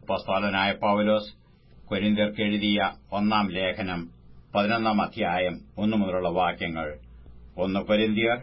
അപ്പോസ്തലനായ പൗലോസ് കൊരിന്ത്യർക്ക് എഴുതിയ 1 ലേഖനം 11 അധ്യായം 1 മുതലുള്ള വാക്യങ്ങൾ. 1 കൊരിന്ത്യർ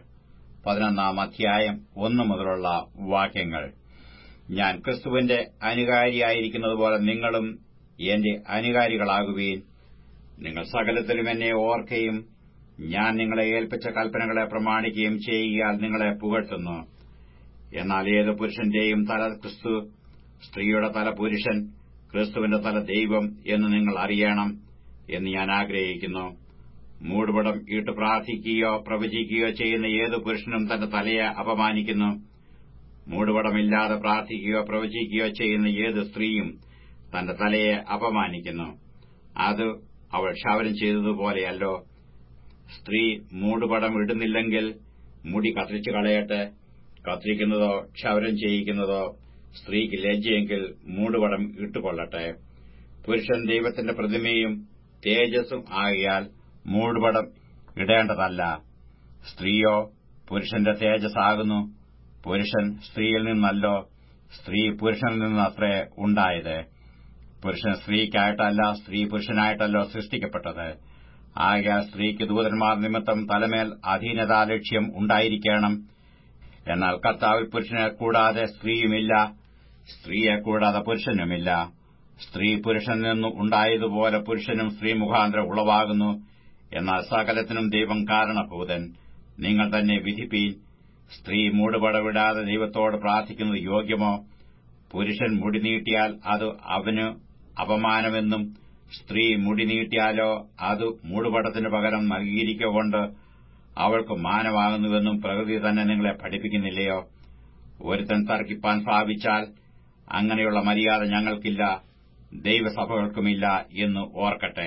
11 അധ്യായം 1 മുതലുള്ള വാക്യങ്ങൾ. ഞാൻ ക്രിസ്തുവിന്റെ അനുകാരിയായിരിക്കുന്നതുപോലെ നിങ്ങളും എന്റെ അനുകാരികളാകുവീൻ. നിങ്ങൾ സകലത്തിലും എന്നെ ഓർക്കുകയും ഞാൻ നിങ്ങളെ ഏൽപ്പിച്ച കൽപ്പനകളെ പ്രമാണിക്കുകയും ചെയ്യുകയാൽ നിങ്ങളെ പുകഴ്ത്തുന്നു. എന്നാൽ ഏത് പുരുഷന്റെയും തല ക്രിസ്തു, സ്ത്രീയുടെ തല പുരുഷൻ, ക്രിസ്തുവിന്റെ തല ദൈവം എന്ന് നിങ്ങൾ അറിയണം എന്ന് ഞാൻ ആഗ്രഹിക്കുന്നു. മൂടുപടം ഇട്ട് പ്രാർത്ഥിക്കുകയോ പ്രവചിക്കുകയോ ചെയ്യുന്ന ഏത് പുരുഷനും തന്റെ തലയെ അപമാനിക്കുന്നു. മൂടുപടമില്ലാതെ പ്രാർത്ഥിക്കുകയോ പ്രവചിക്കുകയോ ചെയ്യുന്ന ഏത് സ്ത്രീയും തന്റെ തലയെ അപമാനിക്കുന്നു. അത് അവൾ ക്ഷൗരം ചെയ്തതുപോലെയല്ലോ. സ്ത്രീ മൂടുപടം ഇടുന്നില്ലെങ്കിൽ മുടി കത്തിരിച്ചു കളയട്ടെ. കത്തിരിക്കുന്നതോ ക്ഷൗരം ചെയ്യിക്കുന്നതോ സ്ത്രീക്ക് ലജ്ജയെങ്കിൽ മൂടുപടം ഇട്ടുകൊള്ളട്ടെ. പുരുഷൻ ദൈവത്തിന്റെ പ്രതിമയും തേജസ്സും ആകയാൽ മൂടുപടം ഇടേണ്ടതല്ല. സ്ത്രീയോ പുരുഷന്റെ തേജസ്സാകുന്നു. പുരുഷൻ സ്ത്രീയിൽ നിന്നല്ലോ, സ്ത്രീ പുരുഷനിൽ നിന്നത്രേ ഉണ്ടായത്. പുരുഷൻ സ്ത്രീക്കായിട്ടല്ല, സ്ത്രീ പുരുഷനായിട്ടല്ലോ സൃഷ്ടിക്കപ്പെട്ടത്. ആകയാൽ സ്ത്രീക്ക് ദൂതന്മാർ നിമിത്തം തലമേൽ അധീനതാലക്ഷ്യം ഉണ്ടായിരിക്കണം. എന്നാൽ കർത്താവിൽ പുരുഷനെ കൂടാതെ സ്ത്രീയുമില്ല, സ്ത്രീയെ കൂടാതെ പുരുഷനുമില്ല. സ്ത്രീ പുരുഷനിൽ നിന്നു ഉണ്ടായതുപോലെ പുരുഷനും സ്ത്രീ മുഖാന്തരം ഉളവാകുന്നു. എന്നാൽ സകലത്തിനും ദൈവം കാരണഭൂതൻ. നിങ്ങൾ തന്നെ വിധിപ്പീൻ. സ്ത്രീ മൂടുപടവിടാതെ ദൈവത്തോട് പ്രാർത്ഥിക്കുന്നത് യോഗ്യമോ? പുരുഷൻ മുടി നീട്ടിയാൽ അത് അവന് അപമാനമെന്നും സ്ത്രീ മുടി നീട്ടിയാലോ അത് മൂടുപടത്തിനു പകരം നൽകിയിരിക്കൊണ്ട് അവൾക്ക് മാനമാകുന്നുവെന്നും പ്രകൃതി തന്നെ നിങ്ങളെ പഠിപ്പിക്കുന്നില്ലയോ? ഒരുത്തൻ തർക്കിപ്പാൻ ഭാവിച്ചാൽ അങ്ങനെയുള്ള മര്യാദ ഞങ്ങൾക്കില്ല, ദൈവസഭകൾക്കുമില്ല എന്ന് ഓർക്കട്ടെ.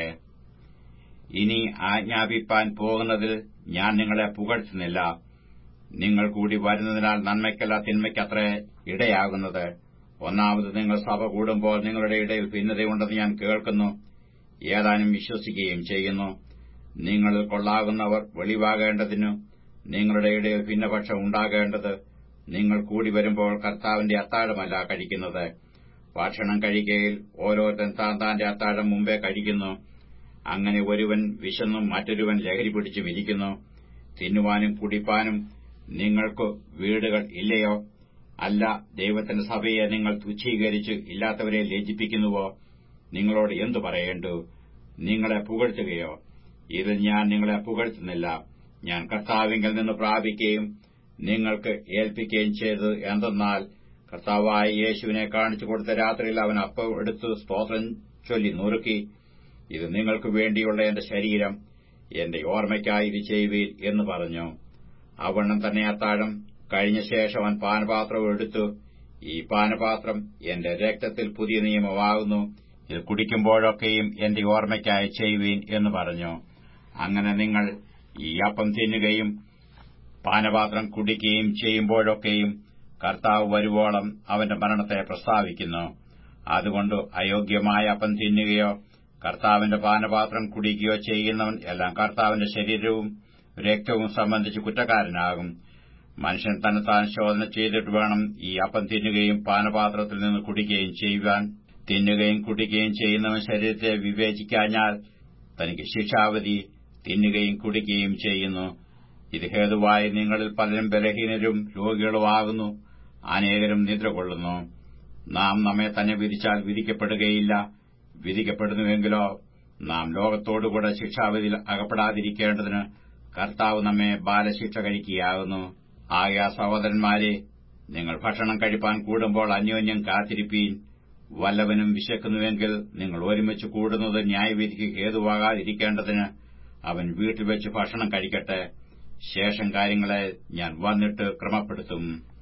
ഇനി ആജ്ഞാപിപ്പാൻ പോകുന്നതിൽ ഞാൻ നിങ്ങളെ പുകഴ്ത്തുന്നില്ല. നിങ്ങൾ കൂടി വരുന്നതിനാൽ നന്മയ്ക്കല്ല തിന്മയ്ക്കത്രേ ഇടയാകുന്നത്. ഒന്നാമത് നിങ്ങൾ സഭ കൂടുമ്പോൾ നിങ്ങളുടെ ഇടയിൽ ഭിന്നതയുണ്ടെന്ന് ഞാൻ കേൾക്കുന്നു. ഏതാനും വിശ്വസിക്കുകയും ചെയ്യുന്നു. നിങ്ങളിൽ കൊള്ളാകുന്നവർ വെളിവാകേണ്ടതിനു നിങ്ങളുടെ ഇടയിൽ ഭിന്നപക്ഷം ഉണ്ടാകേണ്ടത്. നിങ്ങൾ കൂടി വരുമ്പോൾ കർത്താവിന്റെ അത്താഴമല്ല കഴിക്കുന്നത്. ഭക്ഷണം കഴിക്കയിൽ ഓരോരുത്തൻ താന്റെ അത്താഴം മുമ്പേ കഴിക്കുന്നു. അങ്ങനെ ഒരുവൻ വിശന്നും മറ്റൊരുവൻ ലഹരി പിടിച്ചും ഇരിക്കുന്നു. തിന്നുവാനും കുടിപ്പാനും നിങ്ങൾക്ക് വീടുകൾ ഇല്ലയോ? അല്ല, ദൈവത്തിന്റെ സഭയെ നിങ്ങൾ തുച്ഛീകരിച്ച് ഇല്ലാത്തവരെ ലജ്ജിപ്പിക്കുന്നുവോ? നിങ്ങളോട് എന്തു പറയേണ്ടു? നിങ്ങളെ പുകഴ്ത്തുകയോ? ഇതിൽ ഞാൻ നിങ്ങളെ പുകഴ്ത്തുന്നില്ല. ഞാൻ കർത്താവിങ്കിൽ നിന്ന് പ്രാപിക്കുകയും നിങ്ങൾക്ക് ഏൽപ്പിക്കുകയും ചെയ്തത് എന്തെന്നാൽ, കർത്താവായ യേശുവിനെ കാണിച്ചു കൊടുത്ത രാത്രിയിൽ അവൻ അപ്പം എടുത്തു സ്തോത്രം ചൊല്ലി നുറുക്കി, ഇത് നിങ്ങൾക്ക് വേണ്ടിയുള്ള എന്റെ ശരീരം, എന്റെ ഓർമ്മയ്ക്കായി ഇത് ചെയ്യുവീൻ എന്ന് പറഞ്ഞു. അവണ്ണം തന്നെ അത്താഴം കഴിഞ്ഞ ശേഷം അവൻ പാനപാത്രവും എടുത്തു, ഈ പാനപാത്രം എന്റെ രക്തത്തിൽ പുതിയ നിയമമാകുന്നു, ഇത് കുടിക്കുമ്പോഴൊക്കെയും എന്റെ ഓർമ്മയ്ക്കായി ചെയ്യുവീൻ എന്ന് പറഞ്ഞു. അങ്ങനെ നിങ്ങൾ ഈ അപ്പം തിന്നുകയും പാനപാത്രം കുടിക്കുകയും ചെയ്യുമ്പോഴൊക്കെയും കർത്താവ് വരുവോളം അവന്റെ മരണത്തെ പ്രസ്താവിക്കുന്നു. അതുകൊണ്ട് അയോഗ്യമായ അപ്പം തിന്നുകയോ കർത്താവിന്റെ പാനപാത്രം കുടിക്കുകയോ ചെയ്യുന്നവൻ എല്ലാം കർത്താവിന്റെ ശരീരവും രക്തവും സംബന്ധിച്ച് കുറ്റക്കാരനാകും. മനുഷ്യൻ തന്നെത്താൻ ശോധന ചെയ്തിട്ട് വേണം ഈ അപ്പം തിന്നുകയും പാനപാത്രത്തിൽ നിന്ന് കുടിക്കുകയും ചെയ്യുവാൻ. തിന്നുകയും കുടിക്കുകയും ചെയ്യുന്നവൻ ശരീരത്തെ വിവേചിക്കാഞ്ഞാൽ തനിക്ക് ശിക്ഷാവിധി തിന്നുകയും കുടിക്കുകയും ചെയ്യുന്നു. ഇത് ഹേതുവായി നിങ്ങളിൽ പലരും ബലഹീനരും രോഗികളുമാകുന്നു, അനേകരും നിദ്ര കൊള്ളുന്നു. നാം നമ്മെ തന്നെ വിധിച്ചാൽ വിധിക്കപ്പെടുകയില്ല. വിധിക്കപ്പെടുന്നുവെങ്കിലോ നാം ലോകത്തോടുകൂടെ ശിക്ഷാവിധിയിൽ അകപ്പെടാതിരിക്കേണ്ടതിന് കർത്താവ് നമ്മെ ബാലശിക്ഷ കഴിക്കുകയാകുന്നു. ആകയാൽ സഹോദരന്മാരെ, നിങ്ങൾ ഭക്ഷണം കഴിപ്പാൻ കൂടുമ്പോൾ അന്യോന്യം കാത്തിരിപ്പീൻ. വല്ലവനും വിശക്കുന്നുവെങ്കിൽ നിങ്ങൾ ഒരുമിച്ച് കൂടുന്നത് ന്യായവിധിക്ക് ഹേതുവാകാതിരിക്കേണ്ടതിന് അവൻ വീട്ടിൽ വെച്ച് ഭക്ഷണം കഴിക്കട്ടെ. ശേഷം കാര്യങ്ങളെ ഞാൻ വന്നിട്ട് ക്രമപ്പെടുത്തും.